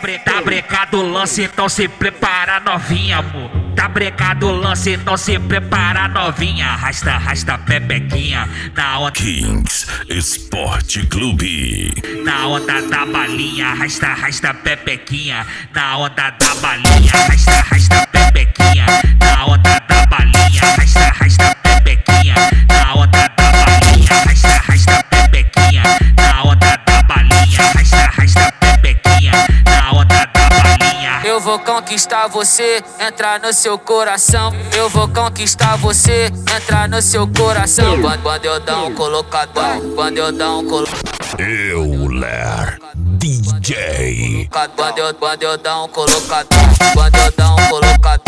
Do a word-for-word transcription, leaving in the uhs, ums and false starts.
bre, tá brecado o lance, então se prepara novinha, amor. Tá brecado o lance, então se prepara novinha. Arrasta, arrasta pepequinha na onda. Kings Esporte Clube. Na onda da balinha, arrasta, arrasta pepequinha. Na onda da balinha, arrasta, arrasta pepequinha. Na onda da balinha, arrasta, arrasta pepequinha. Na onda da balinha, arrasta, arrasta pepequinha. Na onda da balinha, arrasta, arrasta pepequinha. Na onda da balinha. Eu vou conquistar você, entrar no seu coração. Eu vou conquistar você, entrar no seu coração. Quando, quando eu dar um colocadão, quando eu dar um colocadão. Euler D J. Quando eu, quando eu dar um colocadão, quando eu dar um colocadão.